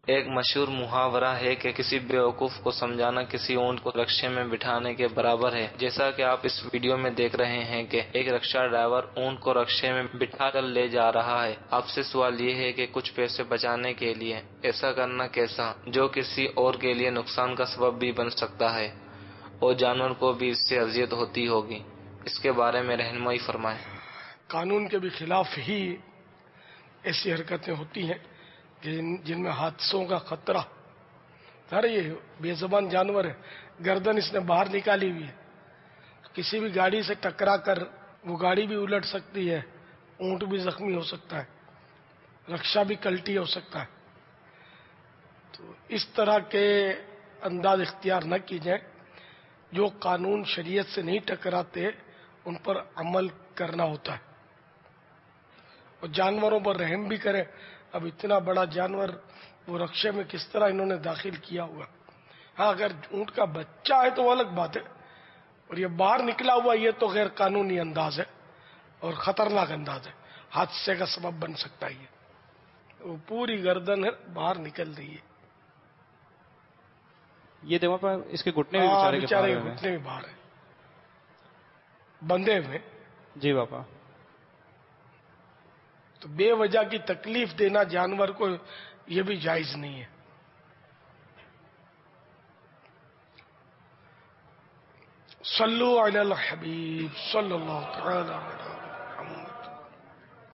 ایک مشہور محاورہ ہے کہ کسی بیوقوف کو سمجھانا کسی اونٹ کو رکشے میں بٹھانے کے برابر ہے۔ جیسا کہ آپ اس ویڈیو میں دیکھ رہے ہیں کہ ایک رکشہ ڈرائیور اونٹ کو رکشے میں بٹھا کر لے جا رہا ہے۔ آپ سے سوال یہ ہے کہ کچھ پیسے بچانے کے لیے ایسا کرنا کیسا، جو کسی اور کے لیے نقصان کا سبب بھی بن سکتا ہے اور جانور کو بھی اس سے اذیت ہوتی ہوگی؟ اس کے بارے میں رہنمائی فرمائیں۔ قانون کے بھی خلاف ہی ایسی حرکتیں ہوتی ہیں جن میں حادثوں کا خطرہ۔ ارے یہ بے زبان جانور ہے، گردن اس نے باہر نکالی ہوئی ہے، کسی بھی گاڑی سے ٹکرا کر وہ گاڑی بھی الٹ سکتی ہے، اونٹ بھی زخمی ہو سکتا ہے، رکشہ بھی کلٹی ہو سکتا ہے۔ تو اس طرح کے انداز اختیار نہ کی جائیں۔ جو قانون شریعت سے نہیں ٹکراتے ان پر عمل کرنا ہوتا ہے، اور جانوروں پر رحم بھی کرے۔ اب اتنا بڑا جانور وہ رکشے میں کس طرح انہوں نے داخل کیا ہوا؟ ہاں اگر اونٹ کا بچہ ہے تو وہ الگ بات ہے، اور یہ باہر نکلا ہوا یہ تو غیر قانونی انداز ہے اور خطرناک انداز ہے، حادثے کا سبب بن سکتا ہے۔ یہ وہ پوری گردن ہے باہر نکل رہی ہے۔ یہ دیکھو پر اس کے گھٹنے بھی بیچارے کے گھٹنے بھی باہر ہیں، بندھے ہوئے۔ جی باپا، تو بے وجہ کی تکلیف دینا جانور کو یہ بھی جائز نہیں ہے۔ صلو علی الحبیب صلی اللہ تعالی